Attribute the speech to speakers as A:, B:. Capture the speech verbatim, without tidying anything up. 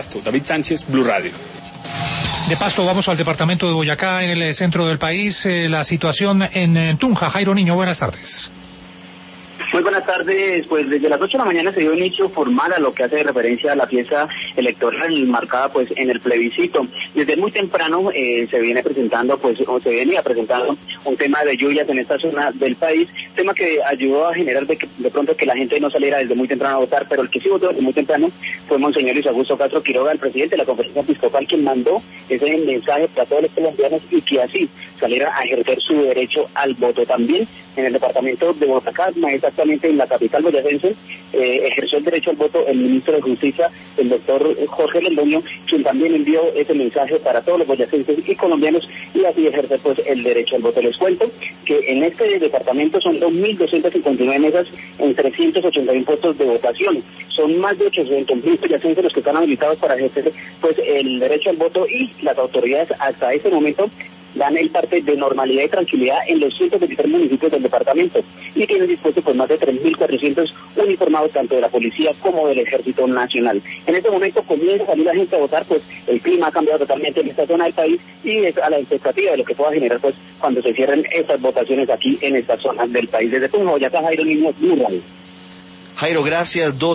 A: David Sánchez, Blue Radio.
B: De Pasto vamos al departamento de Boyacá, en el centro del país. Eh, la situación en, en Tunja. Jairo Niño, buenas tardes.
C: Muy buenas tardes. Pues desde las ocho de la mañana se dio inicio formal a lo que hace referencia a la fiesta electoral marcada pues en el plebiscito. Desde muy temprano eh, se viene presentando pues o se venía presentando un tema de lluvias en esta zona del país, tema que ayudó a generar de, que, de pronto que la gente no saliera desde muy temprano a votar, pero el que sí votó desde muy temprano fue Monseñor Luis Augusto Castro Quiroga, el presidente de la Conferencia Episcopal, quien mandó ese mensaje para todos los colombianos y que así saliera a ejercer su derecho al voto. También en el departamento de Boyacá, más exactamente en la capital boyacense, eh, ejerció el derecho al voto el ministro de Justicia, el doctor Jorge Londoño, quien también envió ese mensaje para todos los boyacenses y colombianos y así ejercer pues el derecho al voto. Les cuento que en este departamento son dos mil doscientas cincuenta y nueve mesas en trescientos ochenta y uno puestos de votación. Son más de ochocientos mil boyacenses los que están habilitados para ejercer pues el derecho al voto y las autoridades hasta ese momento dan el parte de normalidad y tranquilidad en los ciento veintitrés municipios del departamento y tienen dispuesto por más de tres mil cuatrocientos uniformados tanto de la policía como del Ejército Nacional. En este momento comienza a salir la gente a votar, pues el clima ha cambiado totalmente en esta zona del país y es a la expectativa de lo que pueda generar pues cuando se cierren estas votaciones aquí en esta zona del país. Desde Tunja, Boyacá, Jairo Niño, Blue Radio.
D: Jairo, gracias. Dos